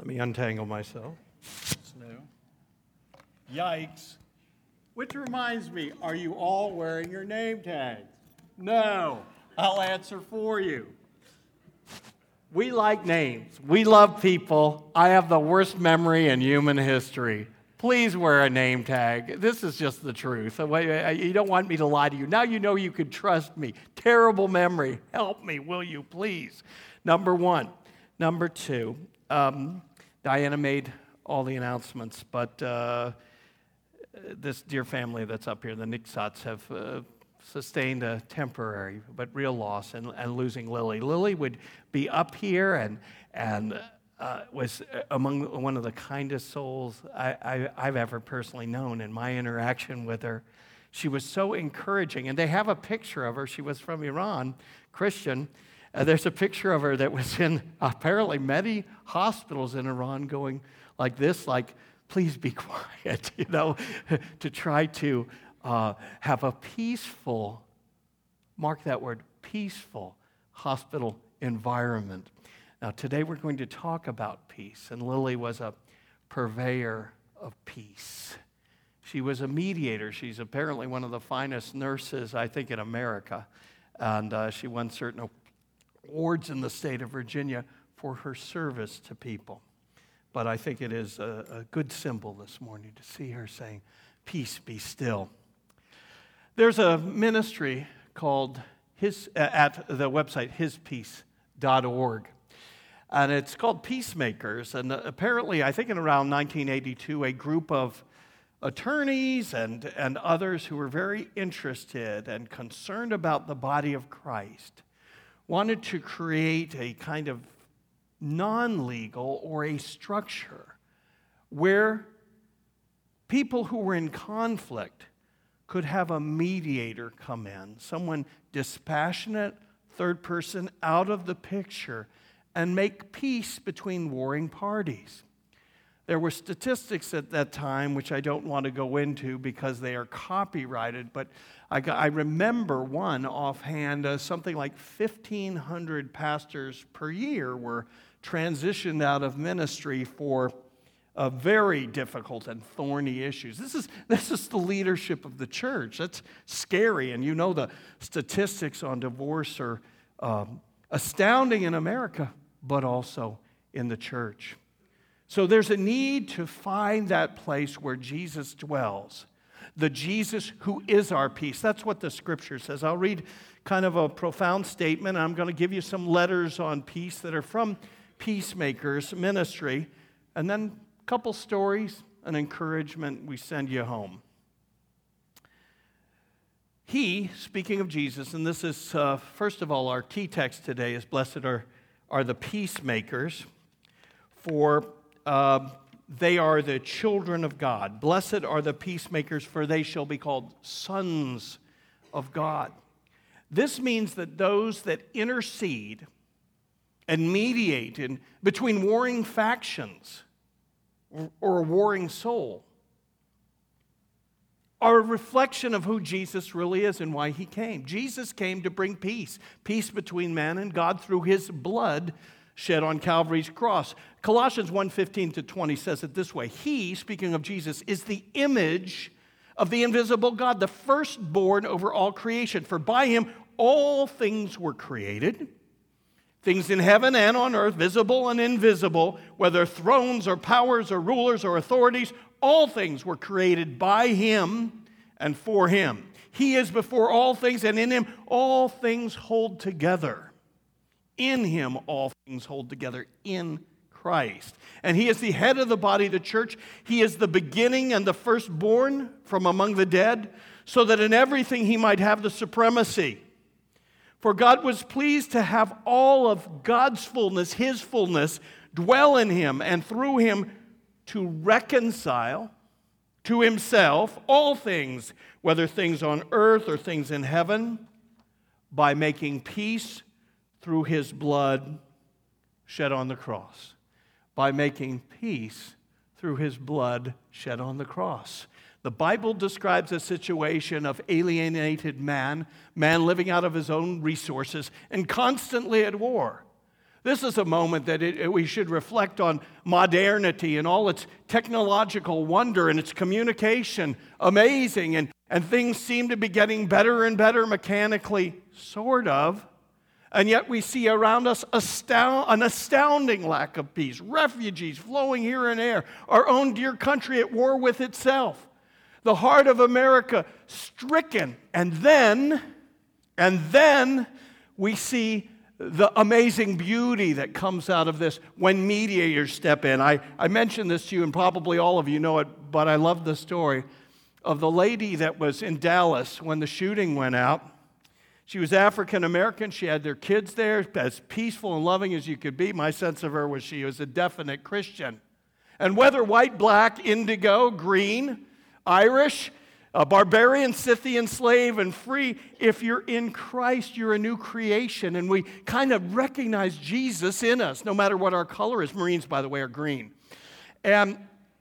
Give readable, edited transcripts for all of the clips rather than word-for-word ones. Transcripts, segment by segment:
Let me untangle myself. It's new. Yikes. Which reminds me, are you all wearing your name tags? No. I'll answer for you. We like names. We love people. I have the worst memory in human history. Please wear a name tag. This is just the truth. You don't want me to lie to you. Now you know you can trust me. Terrible memory. Help me, will you, please? Number one. Number two, Diana made all the announcements, but this dear family that's up here, the Nixots, have sustained a temporary but real loss and losing Lily. Lily would be up here and was among one of the kindest souls I've ever personally known in my interaction with her. She was so encouraging, and they have a picture of her. She was from Iran, Christian. There's a picture of her that was in apparently many hospitals in Iran going like this, like, please be quiet, to try to have a peaceful, mark that word, peaceful hospital environment. Now, today we're going to talk about peace, and Lily was a purveyor of peace. She was a mediator. She's apparently one of the finest nurses, I think, in America, and she won certain awards in the state of Virginia for her service to people. But I think it is a good symbol this morning to see her saying, peace be still. There's a ministry called at the website hispeace.org, and it's called Peacemakers. And apparently, I think in around 1982, a group of attorneys and others who were very interested and concerned about the body of Christ wanted to create a kind of non-legal or a structure where people who were in conflict could have a mediator come in, someone dispassionate, third person out of the picture, and make peace between warring parties. There were statistics at that time, which I don't want to go into because they are copyrighted, but I remember one offhand, something like 1,500 pastors per year were transitioned out of ministry for very difficult and thorny issues. This is the leadership of the church. That's scary, and you know the statistics on divorce are astounding in America, but also in the church. So there's a need to find that place where Jesus dwells, the Jesus who is our peace. That's what the scripture says. I'll read kind of a profound statement. I'm going to give you some letters on peace that are from Peacemakers Ministry, and then a couple stories, an encouragement, we send you home. He, speaking of Jesus, and this is, first of all, our key text today is, blessed are the peacemakers, for they are the children of God. Blessed are the peacemakers, for they shall be called sons of God. This means that those that intercede and mediate between warring factions or a warring soul are a reflection of who Jesus really is and why he came. Jesus came to bring peace between man and God through his blood shed on Calvary's cross. Colossians 1:15-20 says it this way: He, speaking of Jesus, is the image of the invisible God, the firstborn over all creation. For by him all things were created, things in heaven and on earth, visible and invisible, whether thrones or powers or rulers or authorities, all things were created by him and for him. He is before all things, and in him all things hold together. In him all things hold together in Christ. And he is the head of the body, the church. He is the beginning and the firstborn from among the dead, so that in everything he might have the supremacy. For God was pleased to have all of God's fullness, his fullness, dwell in him, and through him to reconcile to himself all things, whether things on earth or things in heaven, by making peace through his blood shed on the cross. By making peace through his blood shed on the cross. The Bible describes a situation of alienated man living out of his own resources and constantly at war. This is a moment that we should reflect on modernity and all its technological wonder and its communication, amazing, and things seem to be getting better and better mechanically, sort of. And yet we see around us an astounding lack of peace, refugees flowing here and there, our own dear country at war with itself, the heart of America stricken. And then we see the amazing beauty that comes out of this when mediators step in. I mentioned this to you, and probably all of you know it, but I love the story of the lady that was in Dallas when the shooting went out. She was African American. She had their kids there, as peaceful and loving as you could be. My sense of her was she was a definite Christian. And whether white, black, indigo, green, Irish, a barbarian, Scythian, slave, and free, if you're in Christ, you're a new creation. And we kind of recognize Jesus in us, no matter what our color is. Marines, by the way, are green. And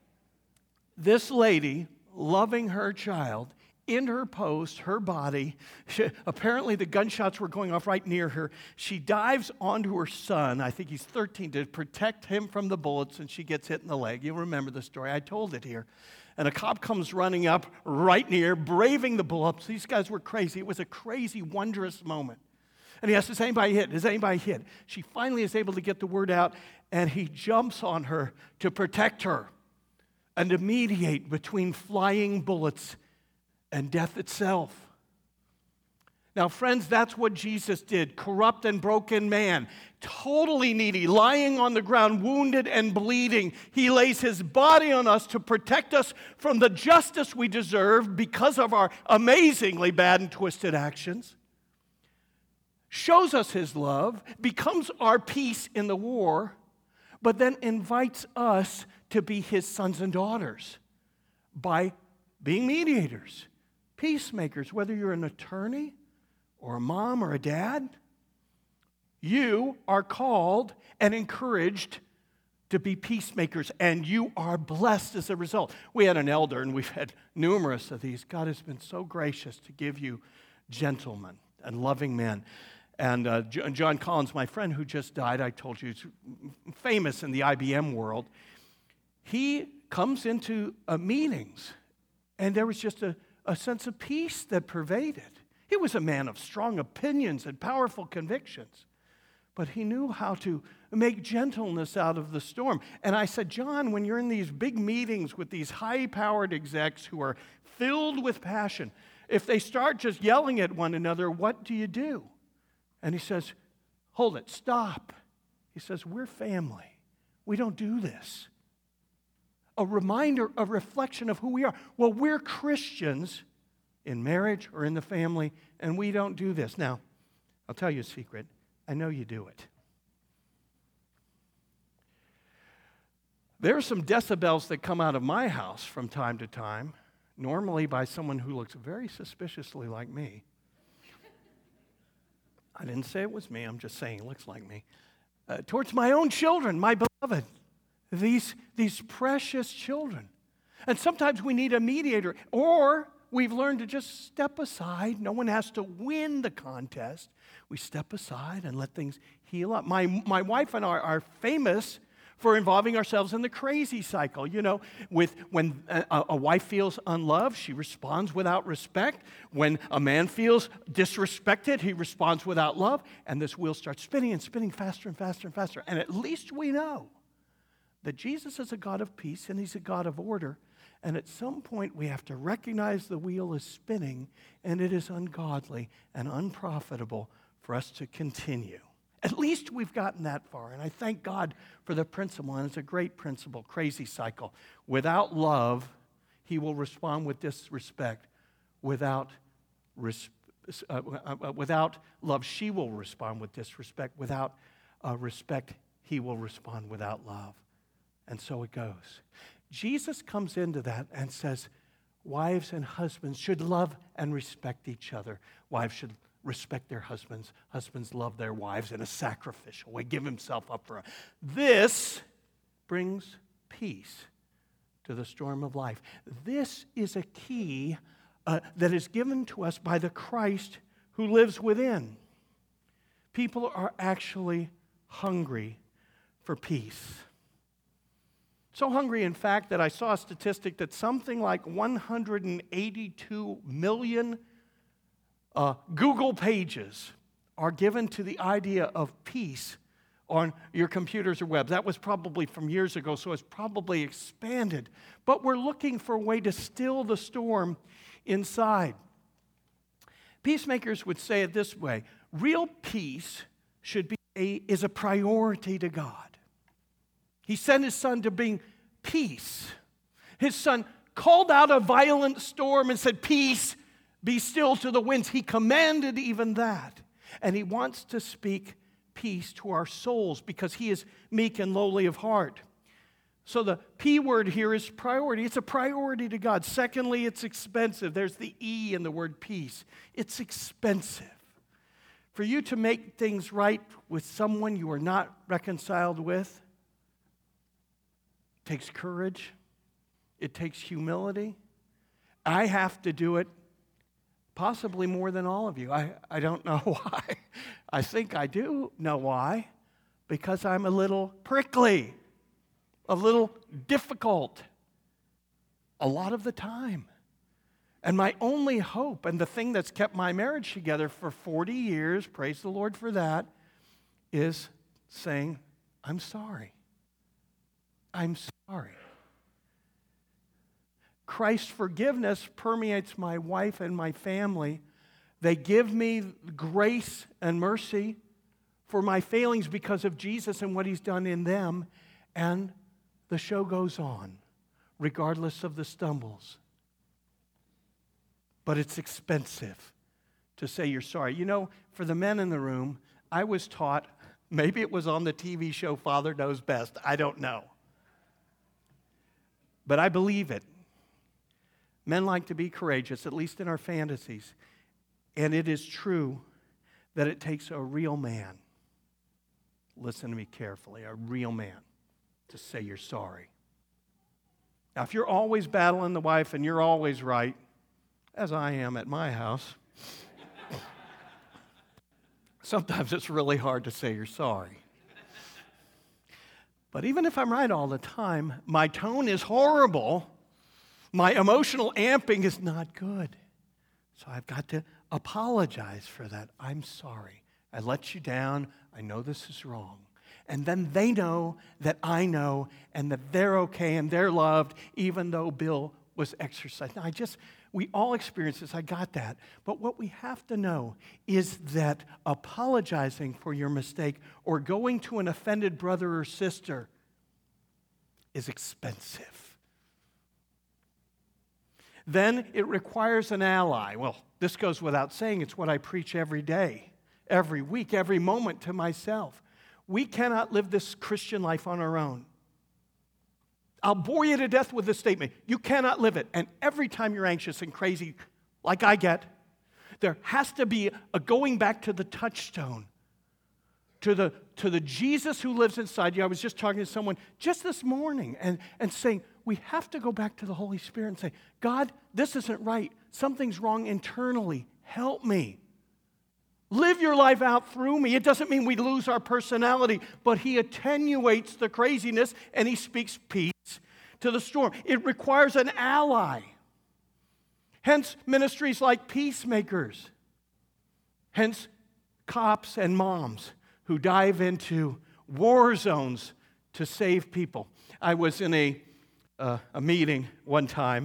this lady, loving her child, interposed her body. Apparently, the gunshots were going off right near her. She dives onto her son, I think he's 13, to protect him from the bullets, and she gets hit in the leg. You'll remember the story. I told it here. And a cop comes running up right near, braving the bullets. These guys were crazy. It was a crazy, wondrous moment. And he asks, is anybody hit? Is anybody hit? She finally is able to get the word out, and he jumps on her to protect her and to mediate between flying bullets and death itself. Now, friends, that's what Jesus did. Corrupt and broken man, totally needy, lying on the ground, wounded and bleeding. He lays his body on us to protect us from the justice we deserve because of our amazingly bad and twisted actions. Shows us his love, becomes our peace in the war, but then invites us to be his sons and daughters by being mediators, peacemakers, whether you're an attorney or a mom or a dad. You are called and encouraged to be peacemakers, and you are blessed as a result. We had an elder, and we've had numerous of these. God has been so gracious to give you gentlemen and loving men. And John Collins, my friend who just died, I told you, he's famous in the IBM world. He comes into meetings, and there was just a sense of peace that pervaded. He was a man of strong opinions and powerful convictions, but he knew how to make gentleness out of the storm. And I said, John, when you're in these big meetings with these high-powered execs who are filled with passion, if they start just yelling at one another, what do you do? And he says, hold it, stop. He says, we're family. We don't do this. A reminder, a reflection of who we are. Well, we're Christians in marriage or in the family, and we don't do this. Now, I'll tell you a secret. I know you do it. There are some decibels that come out of my house from time to time, normally by someone who looks very suspiciously like me. I didn't say it was me. I'm just saying it looks like me. Towards my own children, my beloved, these precious children. And sometimes we need a mediator, or we've learned to just step aside. No one has to win the contest. We step aside and let things heal up. My wife and I are famous for involving ourselves in the crazy cycle. You know, when a wife feels unloved, she responds without respect. When a man feels disrespected, he responds without love. And this wheel starts spinning and spinning faster and faster and faster. And at least we know that Jesus is a God of peace and he's a God of order. And at some point, we have to recognize the wheel is spinning and it is ungodly and unprofitable for us to continue. At least we've gotten that far. And I thank God for the principle, and it's a great principle, crazy cycle. Without love, he will respond with disrespect. Without love, she will respond with disrespect. Without respect, he will respond without love. And so it goes. Jesus comes into that and says, wives and husbands should love and respect each other. Wives should respect their husbands. Husbands love their wives in a sacrificial way, give himself up for them. This brings peace to the storm of life. This is a key that is given to us by the Christ who lives within. People are actually hungry for peace. So hungry, in fact, that I saw a statistic that something like 182 million Google pages are given to the idea of peace on your computers or web. That was probably from years ago, so it's probably expanded. But we're looking for a way to still the storm inside. Peacemakers would say it this way: real peace is a priority to God. He sent his son to bring peace. His son called out a violent storm and said, "Peace, be still," to the winds. He commanded even that. And he wants to speak peace to our souls because he is meek and lowly of heart. So the P word here is priority. It's a priority to God. Secondly, it's expensive. There's the E in the word peace. It's expensive. For you to make things right with someone you are not reconciled with, it takes courage. It takes humility. I have to do it possibly more than all of you. I don't know why. I think I do know why. Because I'm a little prickly, a little difficult a lot of the time. And my only hope, and the thing that's kept my marriage together for 40 years, praise the Lord for that, is saying, I'm sorry. I'm sorry. Christ's forgiveness permeates my wife and my family. They give me grace and mercy for my failings because of Jesus and what he's done in them. And the show goes on, regardless of the stumbles. But it's expensive to say you're sorry. You know, for the men in the room, I was taught, maybe it was on the TV show Father Knows Best, I don't know. But I believe it. Men like to be courageous, at least in our fantasies. And it is true that it takes a real man, listen to me carefully, a real man to say you're sorry. Now, if you're always battling the wife and you're always right, as I am at my house, sometimes it's really hard to say you're sorry. But even if I'm right all the time, my tone is horrible. My emotional amping is not good. So I've got to apologize for that. I'm sorry. I let you down. I know this is wrong. And then they know that I know and that they're okay and they're loved, even though Bill was exercised. Now, we all experience this. I got that. But what we have to know is that apologizing for your mistake or going to an offended brother or sister is expensive. Then it requires an ally. Well, this goes without saying. It's what I preach every day, every week, every moment to myself. We cannot live this Christian life on our own. I'll bore you to death with this statement. You cannot live it. And every time you're anxious and crazy, like I get, there has to be a going back to the touchstone, to the Jesus who lives inside you. I was just talking to someone just this morning and saying, we have to go back to the Holy Spirit and say, God, this isn't right. Something's wrong internally. Help me. Live your life out through me. It doesn't mean we lose our personality, but he attenuates the craziness and he speaks peace to the storm. It requires an ally. Hence, ministries like Peacemakers. Hence, cops and moms who dive into war zones to save people. I was in a meeting one time,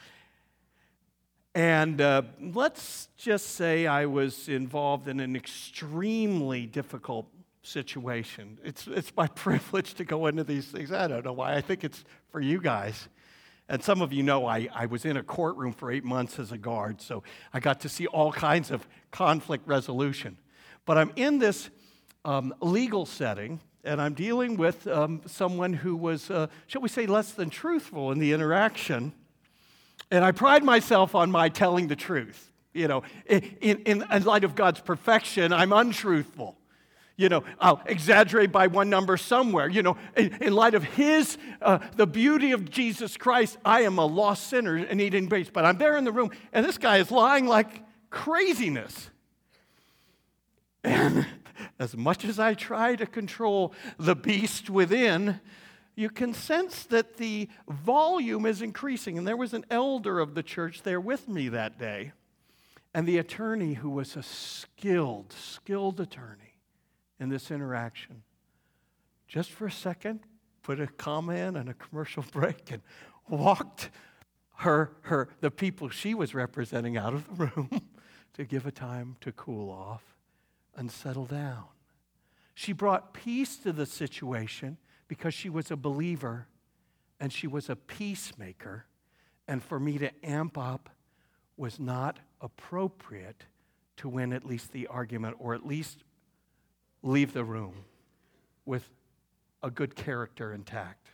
and let's just say I was involved in an extremely difficult situation. It's my privilege to go into these things. I don't know why. I think it's for you guys. And some of you know I was in a courtroom for 8 months as a guard, so I got to see all kinds of conflict resolution. But I'm in this legal setting, and I'm dealing with someone who was, shall we say, less than truthful in the interaction. And I pride myself on my telling the truth. You know, in light of God's perfection, I'm untruthful. You know, I'll exaggerate by one number somewhere. You know, in light of His, the beauty of Jesus Christ, I am a lost sinner and needing grace. But I'm there in the room, and this guy is lying like craziness. And as much as I try to control the beast within, you can sense that the volume is increasing. And there was an elder of the church there with me that day, and the attorney, who was a skilled attorney in this interaction, just for a second, put a comma in and a commercial break and walked the people she was representing out of the room to give a time to cool off and settle down. She brought peace to the situation because she was a believer and she was a peacemaker, and for me to amp up was not appropriate to win at least the argument, or at least leave the room with a good character intact.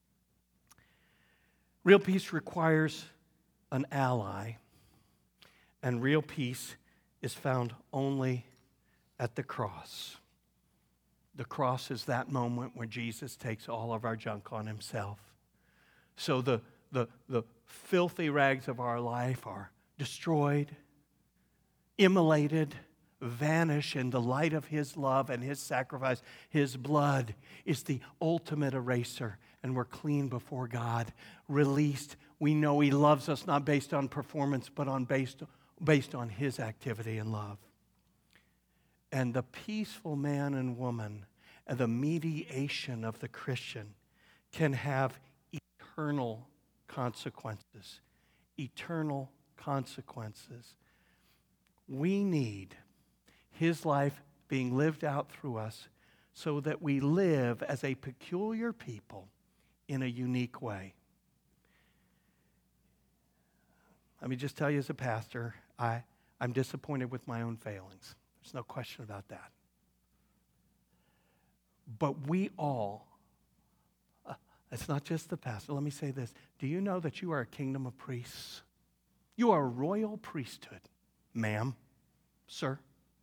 Real peace requires an ally, and real peace is found only at the cross. The cross is that moment when Jesus takes all of our junk on himself. So the filthy rags of our life are destroyed, immolated, vanish in the light of his love and his sacrifice. His blood is the ultimate eraser, and we're clean before God, released. We know he loves us not based on performance, but based on his activity and love. And the peaceful man and woman and the mediation of the Christian can have eternal consequences. Eternal consequences. We need his life being lived out through us so that we live as a peculiar people in a unique way. Let me just tell you, as a pastor, I'm disappointed with my own failings. There's no question about that. But we all, it's not just the pastor. Let me say this. Do you know that you are a kingdom of priests? You are a royal priesthood, ma'am, sir.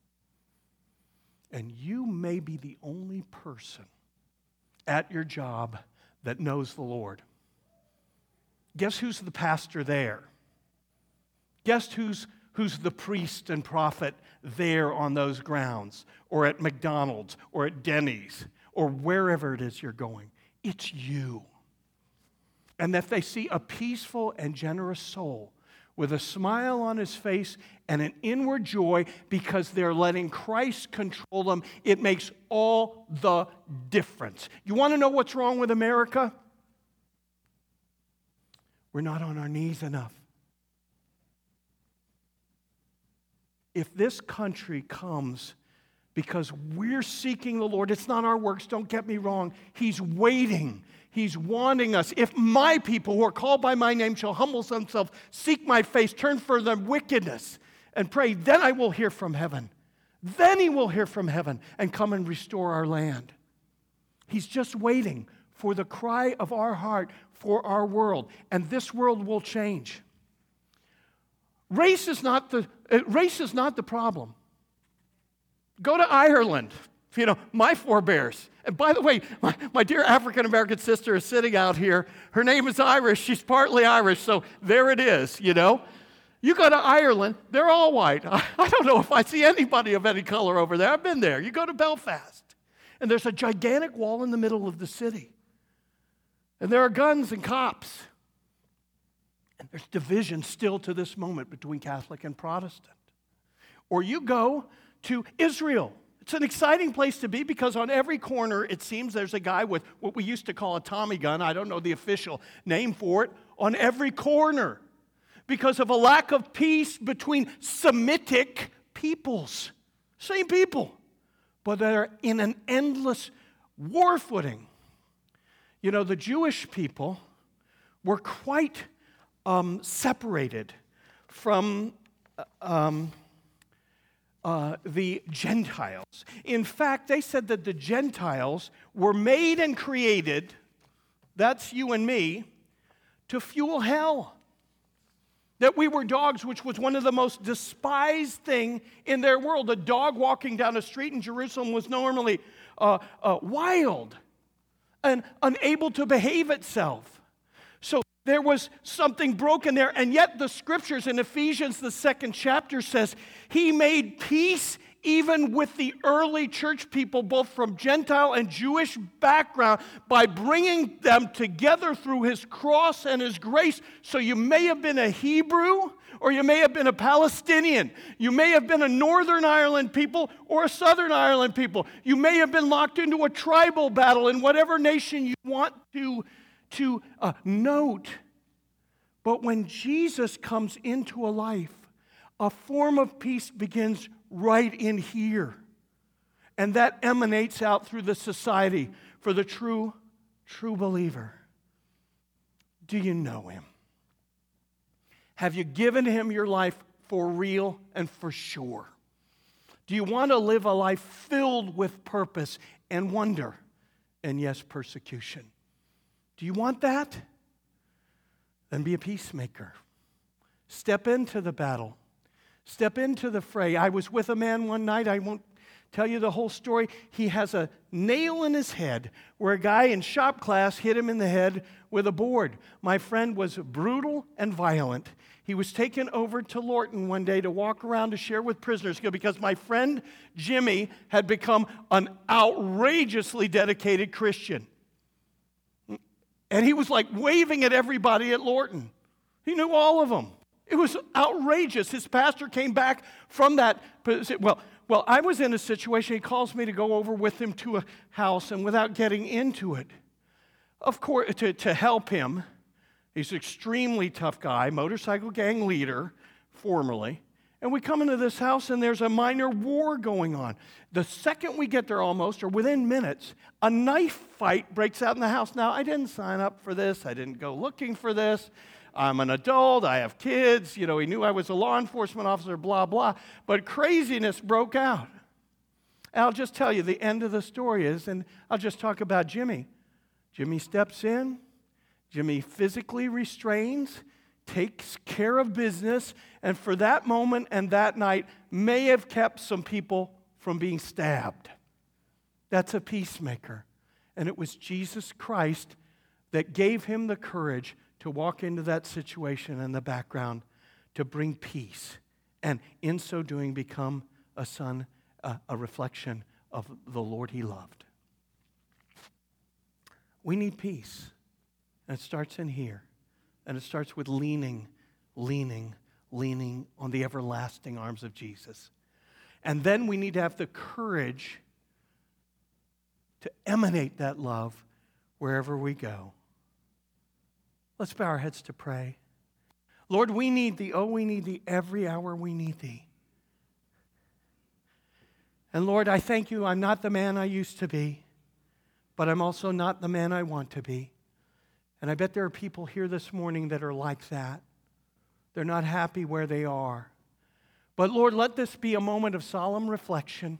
And you may be the only person at your job that knows the Lord. Guess who's the pastor there? Guess who's the priest and prophet there on those grounds, or at McDonald's, or at Denny's, or wherever it is you're going? It's you. And that they see a peaceful and generous soul with a smile on his face and an inward joy because they're letting Christ control them, it makes all the difference. You want to know what's wrong with America? We're not on our knees enough. If this country comes because we're seeking the Lord, it's not our works, don't get me wrong. He's waiting. He's wanting us. If my people who are called by my name shall humble themselves, seek my face, turn from their wickedness, and pray, then I will hear from heaven. Then he will hear from heaven and come and restore our land. He's just waiting for the cry of our heart for our world. And this world will change. Race is not the problem. Go to Ireland. You know, my forebears. And by the way, my dear African-American sister is sitting out here. Her name is Irish. She's partly Irish, so there it is, you know. You go to Ireland, they're all white. I don't know if I see anybody of any color over there. I've been there. You go to Belfast, and there's a gigantic wall in the middle of the city. And there are guns and cops. And there's division still to this moment between Catholic and Protestant. Or you go to Israel. It's an exciting place to be because on every corner, it seems there's a guy with what we used to call a Tommy gun. I don't know the official name for it. On every corner. Because of a lack of peace between Semitic peoples. Same people. But they're in an endless war footing. You know, the Jewish people were quite separated from the Gentiles. In fact, they said that the Gentiles were made and created, that's you and me, to fuel hell. That we were dogs, which was one of the most despised thing in their world. A dog walking down a street in Jerusalem was normally wild and unable to behave itself. So there was something broken there, and yet the scriptures in Ephesians, the 2nd chapter, says, He made peace even with the early church people, both from Gentile and Jewish background, by bringing them together through his cross and his grace. So you may have been a Hebrew, or you may have been a Palestinian. You may have been a Northern Ireland people or a Southern Ireland people. You may have been locked into a tribal battle in whatever nation you want to note. But when Jesus comes into a life, a form of peace begins right in here. And that emanates out through the society for the true believer. Do you know him? Have you given him your life for real and for sure? Do you want to live a life filled with purpose and wonder and, yes, persecution? Do you want that? Then be a peacemaker. Step into the battle. Step into the fray. I was with a man one night. I won't tell you the whole story. He has a nail in his head where a guy in shop class hit him in the head with a board. My friend was brutal and violent. He was taken over to Lorton one day to walk around to share with prisoners because my friend Jimmy had become an outrageously dedicated Christian. And he was like waving at everybody at Lorton. He knew all of them. It was outrageous. His pastor came back from that. Well, I was in a situation. He calls me to go over with him to a house, and without getting into it, of course, to help him, he's an extremely tough guy, motorcycle gang leader, formerly. And we come into this house, and there's a minor war going on. The second we get there almost, or within minutes, a knife fight breaks out in the house. Now, I didn't sign up for this. I didn't go looking for this. I'm an adult, I have kids, he knew I was a law enforcement officer, blah, blah. But craziness broke out. And I'll just tell you, the end of the story is, and I'll just talk about Jimmy. Jimmy steps in, Jimmy physically restrains, takes care of business, and for that moment and that night may have kept some people from being stabbed. That's a peacemaker. And it was Jesus Christ that gave him the courage to walk into that situation in the background to bring peace, and in so doing become a son, a reflection of the Lord he loved. We need peace, and it starts in here, and it starts with leaning on the everlasting arms of Jesus. And then we need to have the courage to emanate that love wherever we go. Let's bow our heads to pray. Lord, we need thee. Oh, we need thee. Every hour we need thee. And Lord, I thank you. I'm not the man I used to be, but I'm also not the man I want to be. And I bet there are people here this morning that are like that. They're not happy where they are. But Lord, let this be a moment of solemn reflection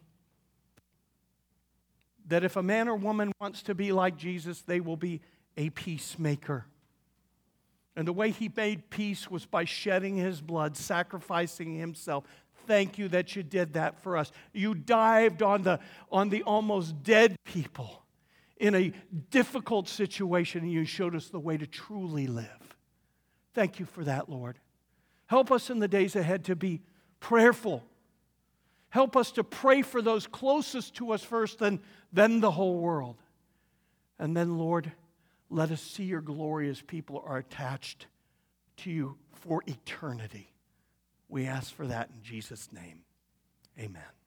that if a man or woman wants to be like Jesus, they will be a peacemaker. And the way he made peace was by shedding his blood, sacrificing himself. Thank you that you did that for us. You dived on the almost dead people in a difficult situation, and you showed us the way to truly live. Thank you for that, Lord. Help us in the days ahead to be prayerful. Help us to pray for those closest to us first, then the whole world. And then, Lord, let us see your glory as people are attached to you for eternity. We ask for that in Jesus' name. Amen.